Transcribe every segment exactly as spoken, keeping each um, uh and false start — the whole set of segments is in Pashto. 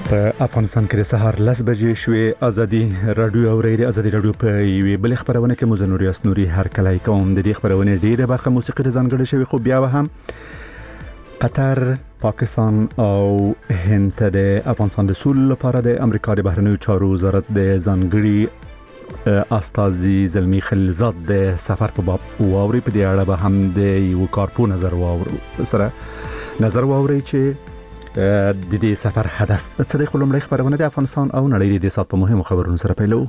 په افغانستان کې سهار لس بجې شوې. ازادي رادیو اوریدي ازادي رادیو په یوې بل خبرونه کې مزنوري اسنوري هر کله کوم د دې خبرونه ډیره برخه موسیقي ته ځانګړې شوی، خو بیا هم قطر، پاکستان او هند ته د افغانستان د سولې لپاره د امریکا د بهرنیو چارو وزارت د ځانګړي استاذي زلمی خلیلزاد د سفر په باب واوري. په دې اړه به هم د یو کارپو نظر واورو سره نظر واوري چې د دې سفر هدف څه دی. خلومړی خبرونه د افغانستان او نړۍ د سات په مهمو خبرونو سره پیلو.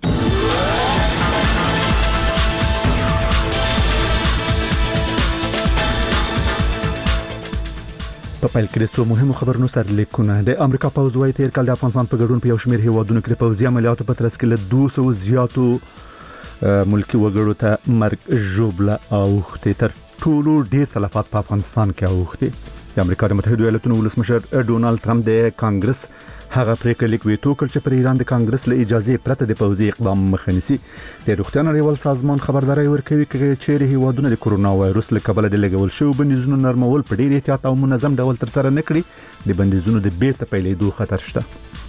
په پیل کې د څو مهمو خبرونو سره لیکونه. د امریکا پوځ وايي تیر کال د افغانستان په ګډون په یو شمېر هیوادونو کې د پوځي عملیاتو په ترڅ کې له دوه سوه زیاتو ملکی وګړو ته مرګ ژوبله اوښتې. تر ټولو ډیر تلفات په افغانستان کې اوښتې. د امریکا د متحده ایالاتونو ولسمشر ډونالد ټرمپ د کانګرس هغه پریکړه لیک ویټو کړ چې پر ایران د کانګرس له اجازه پرته د پوځي اقدام مخه نیسي. د روغتیا نړیوال سازمان خبرداري ورکوي چې چیرې هیوادونه د کورونا وایروس له کبله د لګول شوی بندیزونو نرمول په ډیر احتیاط او منظم ډول تر سره نه کړي، د بندیزونو د بیرته پیلېدو خطر شته.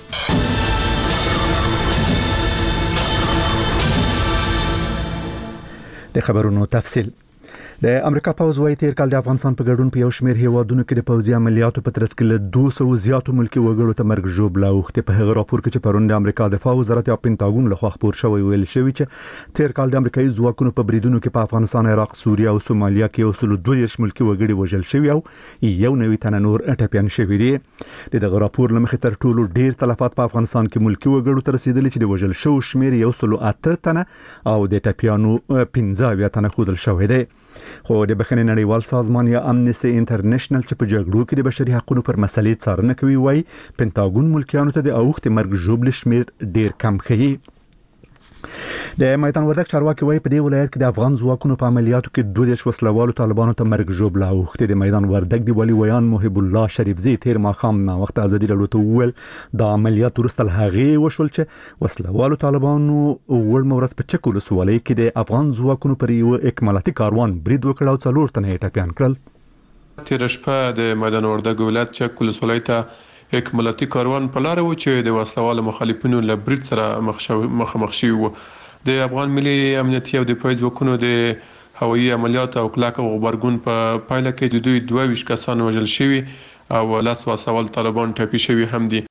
د خبرونو تفصیل. د امریکا پوځ وايي تیر کال د افغانستان په ګډون په یو شمېر هیوادونو کې د پوځي عملیاتو په ترڅ کې له دوه سوه زیاتو ملکی وګړو ته مرګ ژوبله اوښتې. په هغه راپور کې چې پرون د امریکا دفاع وزارت یا پینټاګون لخوا خپور شوی ویل شوی چې تیر کال د امریکایي ځواکونو په بریدونو کې په افغانستان، عراق، سوریه او سومالیا کې یو سل دوه دېرش ملکی وګړي وژل شوي او یو نوي تنه نور ټپیان شوي دي. دغه راپور له مخې تر ټولو ډیر تلفات په افغانستان کې ملکی وګړو ته رسیدلي چې د وژل شو شمیر یو سل اته تنه او د ټپیانو پنځه اویا تنه ښودل شوی دی. خو د بخښنې نړیوال سازمان یا امنیستي انټرنیشنل چې په جګړو کې د بشري حقوقو پر مسلې څارنه کوي وايي پینټاګون ملکیانو ته د اوښتې مرګ ژوبلې شمیر ډیر کم ښیي. د میدان وردګ چارواکي وايي په دې ولایت کې د افغان ځواکونو په عملیاتو کې دوه دېرش وسلوالو طالبانو ته مرګ ژوبله اوښتې. د میدان وردګ دی ولي ویان محب الله شریفزی تیر ماښام نه وخت ازادي رادیو ته وویل د عملیات وروسته له هغې وشول چې وسلوالو طالبانو وړمه ورځ په چک ولسوالۍ کې د افغان ځواکونو پر یو اکمالاتي کاروان برید وکړ او څلور تنه یې ټپیان کړل. تیر شپه د میدان وردګ ولایت چک ولسوالۍ ته اکمالاتي کاروان په لار و چې د وسلوالو مخالفینو له برید سره مخامخ شوي وو. د افغان ملي امنیتي او دفاعي ځواکونو د هوایي عملیاتو او کلک غبرګون په پایله کې د دوی دوه ویشت کسان وژل شوي او لس وسوال طالبان ټپي شوي هم دي.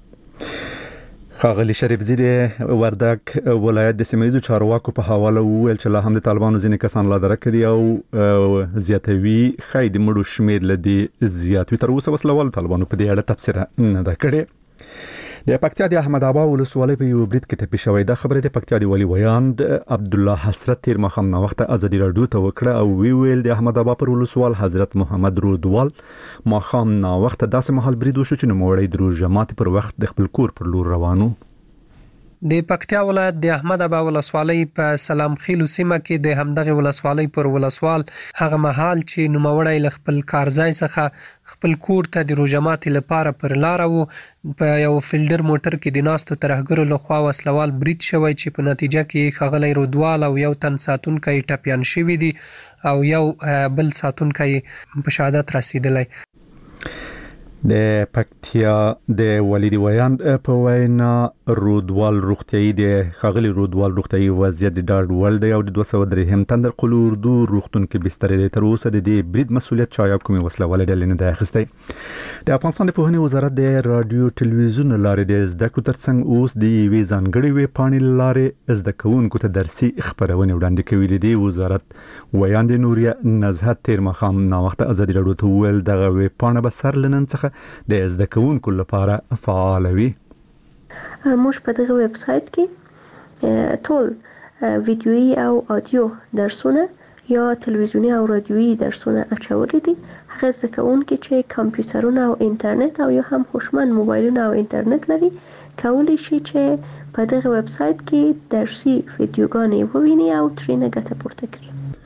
ښاغلي شریفزی د وردګ ولایت د سیمه چارواکو په حواله وویل چې لا هم د طالبانو ځینې کسان لا درک دي او زیاتوي خای د مړو شمیر لدی زیات وي. تر اوسه وسلوال طالبانو په دې اړه تفسیر نه ده کړې. د پکتیا د احمد آباد ولسوالۍ په یو برید کې ټپي شوی. د خبره د پکتیا دی ولي ویان عبد الله حسرت تیر مخام نه وخت ازادي رادیو ته وکړه او وی ویل د احمد آباد پر ولسوال حضرت محمد رودوال مخام نه وخت داسې محل برید وشو چې نوموړی درو جماعت پر وخت د خپل کور پر لور روانو. د پکتیا ولایت د احمد آباد ولسوالۍ په سلام خیلو سیمه کې د همدغه ولسوالۍ پر ولسوال هغه مهال چې نوموړی له خپل کارځای څخه خپل کور ته د روجمات لپاره پر لار وو، په یو فیلډر موټر کې د ناستو ترهګرو لخوا وسلوال برید شوی چې په نتیجه کې ښاغلی رودوال او یو تن ساتونکی ټپیان شوي دي او یو بل ساتونکی په شهادت رسیدلی. د پکتیا د ولیدي ویان په وینا رودوال روغتیايي د ښاغلي رودوال روغتیايي وضعیت د ډاډ وړ دی او د دوه سوه درې هم تندر قلو اردو روغتون کې بستر دی. تر اوسه د دې برید مسولیت چا یا کومې وسلوالې ډلې نه دی اخیستی. د افغانستان د پوهنې وزارت د رادیو ټلویزیون لارې د زده کړو ترڅنګ اوس د یوې ځانګړې ویبپاڼې لارې زده کوونکو ته درسي خپرونې وړاندې کوي. د وزارت ویان د نوریا نزهت تیر مخام نا وخت ازادي رادیو ته ویل دغه ویبپاڼه به سر لنن څخه د زده کوونکو لپاره فعال وي. موږ په دغه ویب سایت کې ټول ویډیويي او اډیو درسونه یا تلویزیونی او رادیويي درسونه اچولي دي. هغه زده کوونکي چې کمپیوټرونه او انټرنیټ او یا هم هوشمند موبایلونه او انټرنیټ لري کولی شي چې په دغه ویب سایت کې درسي ویډیوګانې وویني او ترې نه ګټه پورته کړي.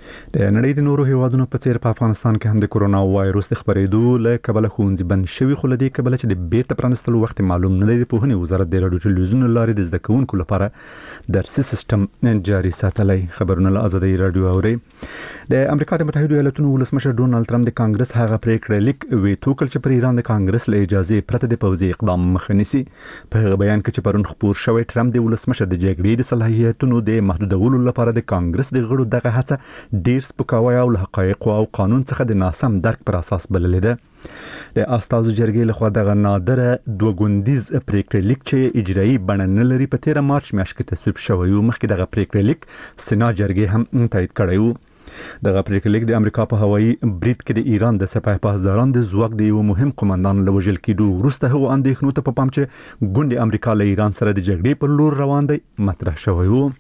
د نړۍ د نورو هیوادونو په څیر په افغانستان کې هم د کورونا وایروس د خبرېدو له کبله ښوونځي بند شوي، خو له دې کبله چې د بیرته پرانستلو وخت معلوم نه دی، د پوهنې وزارت د راډیو ټلویزیون لارې د زده کوونکو لپاره درسي سیستم جاري ساتلی. خبرونه له ازادي راډیو اوري. د امریکا د متحده ایالاتونو ولسمشر ډونالد ټرمپ د کانګرس هغه پریکړه لیک ویتو کړ چې پر ایران د کانګرس له اجازه پرته د پوځي اقدام مخه نیسي. په هغه بیان کې چې پرون خبر شوی، ټرمپ د ولسمشر د جګړې د صلاحیتونو د محدودولو لپاره د کانګرس د غړو دغه هڅه ډیر سپکاوی او حقایق او قانون څخه د ناسم درک پر اساس بللې ده. د استازو جرګې لخوا دغه نادره دوه ګوندیز پریکړه لیک چې اجرایي بڼه نه لري په تیر مارچ میاشت کې تصویب شوی و. مخکې دغه پریکړه لیک سنا جرګې هم تایید کړی و. دغه پریکړه لیک د امریکا په هوایي برید کې د ایران د سپاه پاسداران د ځواک د یو مهم قومندان له وژل کېدو وروسته هغو اندېښنو ته په پام چې ګوند امریکا له ایران سره د جګړې پر لور روان دی مطرح شوی و.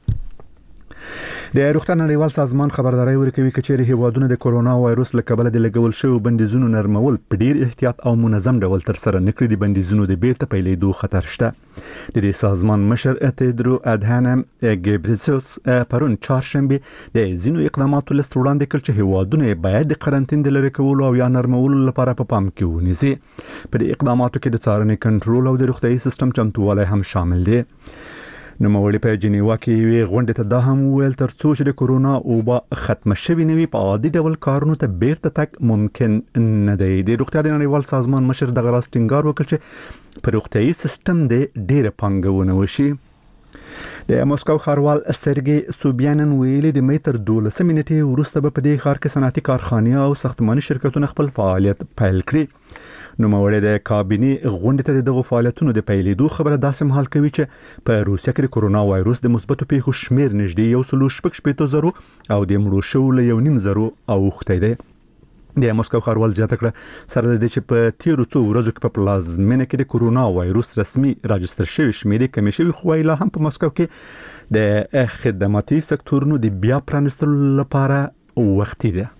د روغتیا نړیوال سازمان خبرداري ورکوي چې چیرې هیوادونه د کورونا وایروس له کبله د لګول شوی بندیزونو نرمول په ډیر احتیاط او منظم ډول تر سره نکړي. د بندیزونو د بیرته پیلېدو خطر شته. د دې سازمان مشر تیدرو ادهانم ګبریسوس پرون چهارشنبه د ځینو اقداماتو لست وړاندې کړ چې هیوادونه باید د قرنطین د لرې کولو او یا نرمولو لپاره په پام کې ونیسي. په دې اقداماتو کې د څارنې کنټرول او د روغتیاي سیستم چمتووالی هم شامل دی. نوموړي په جنیوا کې وی غونډه ته دا هم ویل تر څو چې د کورونا اوبه ختم شوي نه وي په عادي ډول کارونو ته بیرته تک ممکن نه دی. د روغتیا د نړیوال سازمان مشر دغه راز ټینګار وکړ چې په روغتیاي سیستم د ډیره پانګونه وشي. د موسکو ښاروال سرګي سوبیانن ویلي د مې تر دولسمې نیټې وروسته به په دې ښار کې صنعتي کارخانې او ساختماني شرکتونه خپل فعالیت پیل کړي. نوموړي د کابینې غونډې ته دغه فعالیتونو د پیلېدو خبره داسې مهال کوي چې په روسیه کې د کورونا وایروس د مثبتو پیښو شمیر نږدې یو سل شپږ شپېته زرو او د مړو شوو له یو نیم زرو اوښتی دی. د موسکو ښاروال زیاته کړه سره د دې چې په تیرو څو ورځو کې په پلازمینه کې د کورونا وایروس رسمي راجستر شوی شمیرې کمې شوي، خو لا هم په موسکو کې د خدماتي سکتورونو د بیا پرانستلو لپاره وختي دی.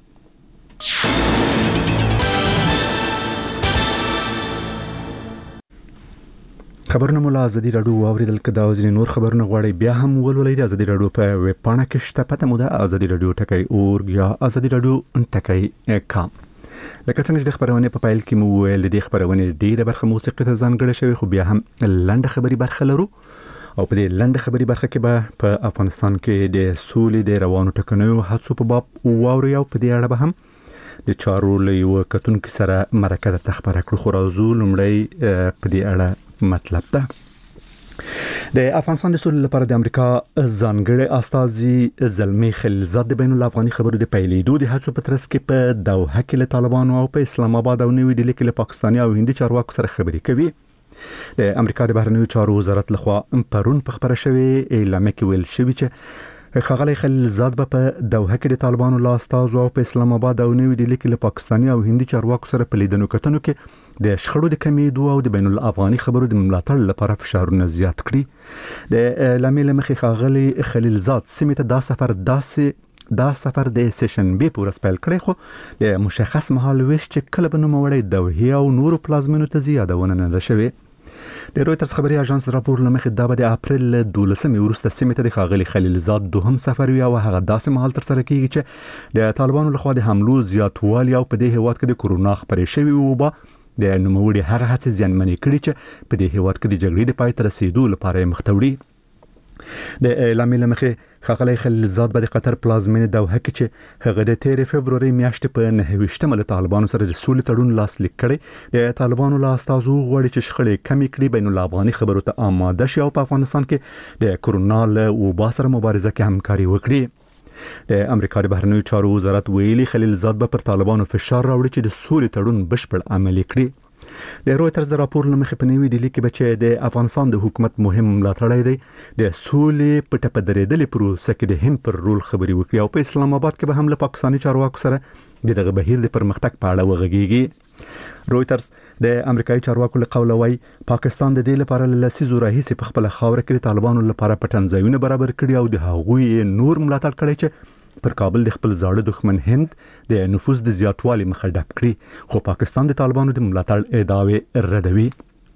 خبرونه مو له ازادي راډیو واوریدل. که دا ځینې نور خبرونه غواړئ بیا هم ولولئ د ازادي راډیو په ویب پاڼه کې شته. پته مو ده ازادي راډیو ټکی اورګ یا ازادي راډیو ټکی کام. لکه څنګه چې د خبرونه په پایل کې مو ویل د خبرونه ډیره برخه موسیقي ته ځانګړې شوی، خو بیا هم لنډه خبري برخه لرو. او په دې لنډه خبري برخه کې به په افغانستان کې د سولې د روانو ټکنیو حادثو په باب واوري او په دې اړه به هم د چارو له یو کتونکو سره مرکه درته خبره کړو. خو راځو لومړی په دې اړه مطلب ده. د افغانستان د سولې لپاره د امریکا ځانګړي استازي زلمي خلیلزاد د بین الافغاني خبرو د پیلېدو د هڅو په ترڅ کې په دوحه کې له طالبانو او په اسلام آباد او نوې ډیلي کې له پاکستاني او هندي چارواکو سره خبرې کوي. د امریکا د بهرنیو چارو وزارت لخوا پرون په خبره شوی اعلامیه کې ویل شوی چې ښاغلی خلیلزاد به په دوحه کې د طالبانو له استازو او په اسلام آباد او نوې ډیلي کې له پاکستاني او هندي چارواکو سره په لیدنو کتنو کې د شخړو د کمیدو او د بین الافغاني خبرو د ملاتړ لپاره فشارونه زیات کړي. د اعلامیې له مخې ښاغلی خلیلزاد سیمې ته دا سفر داسې دا سفر د سیشنبې په ورځ پیل کړی، خو د مشخص مهال ویش چې کله به نوموړی دوحې او نورو پلازمینو ته زیادونه نه ده شوې. د رویټرز خبري اژانس راپور لمخې دا به د اپریل دولسمې وروسته سیمې ته د ښاغلي خلیلزاد دوهم سفر وي او هغه داسې مهال تر سره کیږي چې د طالبانو لخوا د حملو زیاتوالی او په دې هیواد کې د کورونا خبرې شوي وبا د نوموړي هغه هڅې زیانمنې کړي چې په دې هیواد کې د جګړې د پای ته رسیدو لپاره مخ ته وړي. د اعلامیې له مخې ښاغلی خلیلزاد به د قطر پلازمینې دوحه کې چې هغه د تیرې فبرورۍ میاشتې په نهه ویشتمه له طالبانو سره د سولې تړون لاسلیک کړی. د طالبانو له استازو غواړي چې شخړې کمې کړي، بین الافغاني خبرو ته آماده شي او په افغانستان کې د کورونا له وبا سره مبارزه کې همکاري وکړي. د امریکا د بهرنیو چارو وزارت ویلي خلیلزاد به پر طالبانو فشار راوړي چې د سولې تړون بشپړ عملي کړي. د رویټرز د راپور لمخې په نوې ډیلي کې بچي د افغانستان د حکومت مهم ملاتړی دی د سولې په ټپه درېدلې پروسه کې د هند پر رول خبري وکړي او په اسلام آباد کې به هم له پاکستاني چارواکو سره دغه بهیر د پرمختګ په اړه وغږیږي. رویټرز د امریکایي چارواکو له قوله وایي پاکستان د دې لپاره له لسیزو راهیسې په خپل خاور کې طالبانو لپاره پټن ځایونه برابر کړي او د هغوی نور ملاتړ کړي چې پر کابل د خپل زاړه دښمن هند د نفوذ د زیاتوالي مخه ډپ کړي، خو پاکستان د طالبانو د ملاتړ ادعاوې ردوي.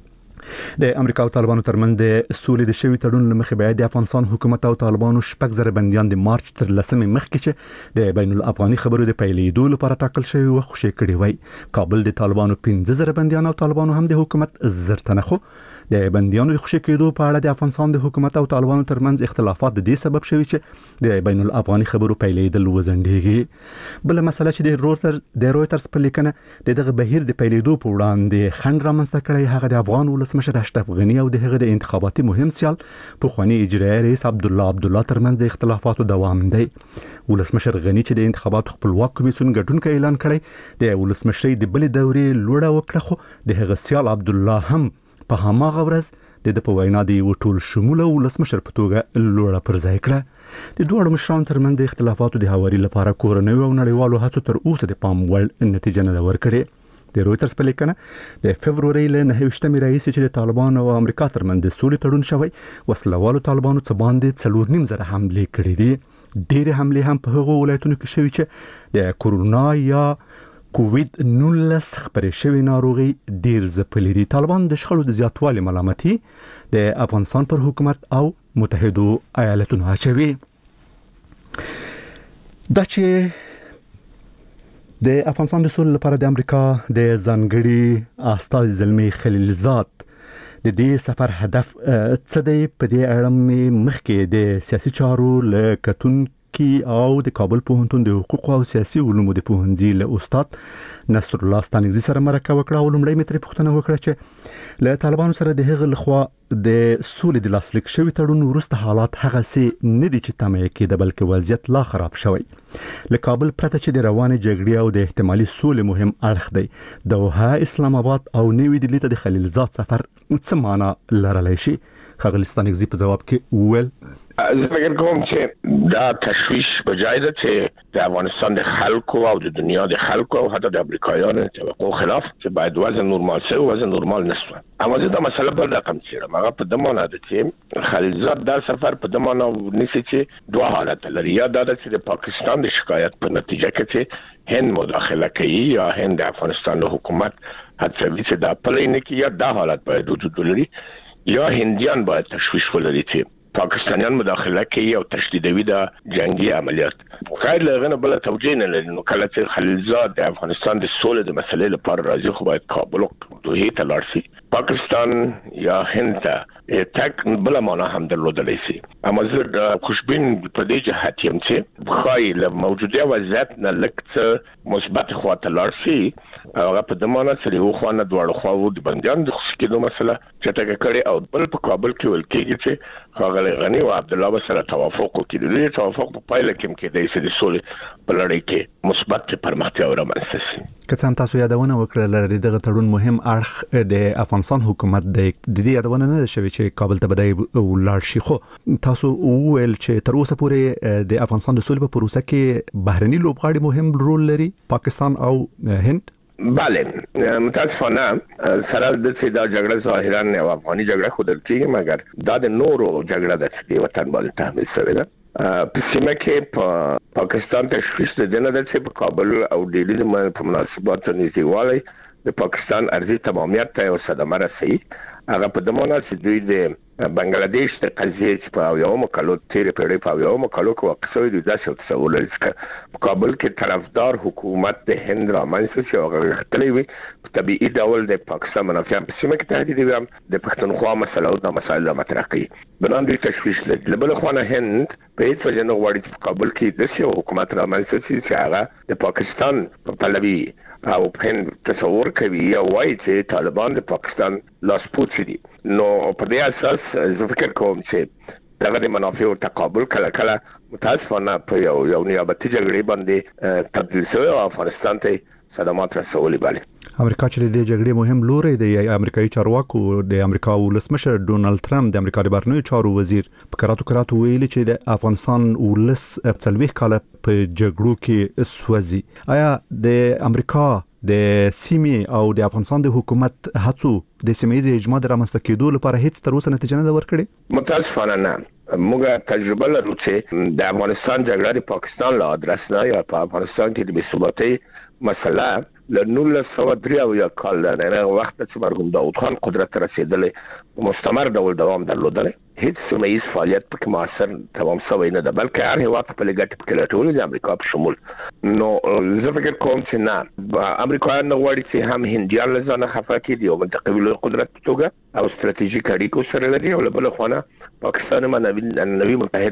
د امریکا او طالبانو ترمنځ د سولې د شوي تړون لمخې بیا د افغانستان حکومت او طالبانو شپږ زره بنديان د مارچ تر لسمې مخکې چې د بین الافغاني خبرو د پیلېدو لپاره ټاکل شوی و خوشي کړی وای. کابل د طالبانو پنځه زره بنديان او طالبانو هم د حکومت زرتنه خو د بنديانو د خوشي کېدو په اړه د افغانستان د حکومت او طالبانو ترمنځ اختلافات د دې سبب شوی چې د بین الافغاني خبرو پیلېدل وزندېږي. بل مسله چې د روتر د رويټرز په لیکنه د دغه بهیر د پیلېدو په وړاندې خنډ رامنځته کړی هغه د افغان ولسمشر اشرف غنی او د هغه د انتخاباتي مهم سیال په خواني اجرایي رئیس عبد الله عبد الله ترمنځ د اختلافاتو دوام دی. ولسمشر غنی چې د انتخاباتو خپلواک کمیسیون ګډونکو اعلان کړی د ولسمشرۍ د بلې دورې لوړه وکړه خو د هغه سیال عبد الله هم په هماغه ورځ د په وینا دی و ټول شموله ولسمشر په توګه لوړه پر ځای کړه. د دوه مشرانو ترمنځ د اختلافاتو د هواري لپاره کورنۍ او نړیوالو هڅو تر اوسه د پام وړ نتیجه نه ورکړي. د رويټرز په لیکنه د فبرवरी له نهه ویشتمې راهیسې چې د طالبانو او امریکا ترمنځ د سولې تړون شوی وسلوالو طالبانو څه باندې څلور نیم زره حملې کړې دي. ډېرې حملې هم په هغو ولایتونو کې شوي چې د کورونا یا کووید نولس خپرې شوې ناروغي ډېر ځپلي دي. طالبان د شخړو د زیاتوالي ملامتي د افغانستان پر حکومت او متحدو ایالاتونو اچوي. دا چې د افغانستان د سولې لپاره د امریکا د ځانګړي استازي زلمي خلیلزاد د دې سفر هدف څه دی په دې اړه مخکې د سیاسي چارو له کتونکي او د کابل پوهنتون د حقوق او سیاسي علومو د پوهنځي له استاد نصر الله ستانګزي سره مرکه وکړه او لومړی متر پوښتنه وکړه چې له طالبانو سره د هغه لخوا د سولې د لاسلیک شوی تړون وروسته حالات هغه سي نه دي چې تمه کېده بلکې وضعیت لا خراب شوی. له کابل پرته چې د روانې جګړې او د احتمالي سولې مهم اړخ دی دوحه اسلام آباد او نوی دلی ته د خلیلزاد سفر څه معنا لرلی شي؟ ښاغلي ستانګزي په جواب کې وویل زه فکر کوم چې دا تشویش بجای ده چې د افغانستان د خلکو او د دنیا د خلکو او حتی د امریکایانو توقع خلاف چې باید وضع نورمال شي او وضع نورمال نشوه. اما زه دا مسله بل رقم چیرم هغه په دمانه ده چې خلیلزاد دا سفر په دمانه نیسي چې دوه حالت لري. یا دا ده چې د پاکستان د شکایت په نتیجه کې چې هند مداخله کوي یا هند د افغانستان د حکومت هڅوي چې دا پلي نه کوي. یا دا حالت باید وجود ولري یا هندیان باید تشویش ولري چې پاکستانیان مداخله کوي او تشدیدوي د جنگي عملیات. خیر لغنه بل توجیه نه لري. نو کله چې خلیلزاد د افغانستان د سولې د مسلې لپاره راځي خو باید کابل او دوحه ته لاړ شي. پاکستان یا هند ته تک بل معنا هم درلودلی شي. اما زه خوشبین په دې جهت یم چې خای له موجوده وضعیت نه لکه مثبت خواته لاړ شي. هغه په دمانه چې یو خوانه دوړ خواو د بنديان د خوشکېدو مسله چټه کړي او بل په کابل کې ول کېږي چې هغه غنی او عبد الله سره توافق وکړي. د توافق په پایله کې کې د سې سولې په لړۍ کې مثبت پرمختیا ورمنځته شي. که څنګه تاسو یادونه وکړه لري دغه تړون مهم اړخ د افغانستان حکومت د دې یادونه نه شوي چې کابل ته بدای ولاړ شي. خو تاسو وویل چې تر اوسه پورې د افغانستان د سولې په پروسه کې بهرني لوبغاړي مهم رول لري پاکستان او هند. بله متاسفانه سره د څه دا جګړه ظاهرا یو افغاني جګړه خو درته مګر دا د نورو جګړه ده چې وطن باندې تحمیل شوی ده. په سیمه کې په پاکستان تشویش د دنه د څه په کابل او ډیلی په مناسباتو نږدېوالی د پاکستان ارضي تمامیت ته یو صدمه رسوي. هغه په دمانه چې دوی د بنگلاديش د قضیه چې په یو مکلو تیر پیړۍ په یو مکلو کې واقع دي داسې تصور لري چې کابل کې طرفدار حکومت د هند را منځ شي او غوښتلې وي په طبيعي ډول د پاکستان منافع په سیمه کې تهدید وي د پښتونخوا مسله او د مسایلو مطرح کوي. بنان دوی تشویش لري. لبل خو نه هند په هیڅ وجه نه غواړي چې کابل کې د سیمه حکومت را منځ شي چې هغه د پاکستان په پلوي او هند تصور کوي یا وایي چې طالبان د پاکستان لاسپوڅ دي. نو په دې اساس زه فکر کوم چې دغه د منافع تقابل کله کله متاسفانه په یو یو نیابتي جګړې باندې تبدیل شوی او افغانستان ته صدمات رسولي بله. امریکا چې د جګړې مهم لوري د امریکایي چارواکو د امریکا ولسمشر ډونالد ټرمپ د امریکا د بهرنیو چارو وزیر په کراتو کراتو ویلي چې د افغانستان ولس په څلوېښت کاله په جګړو کې سوځي. آیا د امریکا د سیمې او د افغانستان د حکومت هڅو د سیمایي اجماع د رامنځته کېدو لپاره هیڅ تر اوسه نتیجه نه ورکړي؟ متاسفانه نه. موږ تجربه لرو چې د افغانستان جګړه د پاکستان له ادرس نه یا په افغانستان کې د بې ثباتۍ مسله له نولس سوه درې اویا کال نه هغه وخت چې مرحوم داود خان قدرت ته رسیدلې مستمر ډول دوام درلودل هیڅ سیمه ییز فعالیت پکې موثر تمام شوی نه ده بلکې هر هیواد په لګټ کې لټول د امریکا په شمول نو زه فکر کوم چې نه امریکایان غواړي چې هم هندیان له ځانه خفه کړي او منطقوي قدرت توګه او ستراتیژیک اړیکو سره لري او بل خو نه پاکستان منوي نوي متحد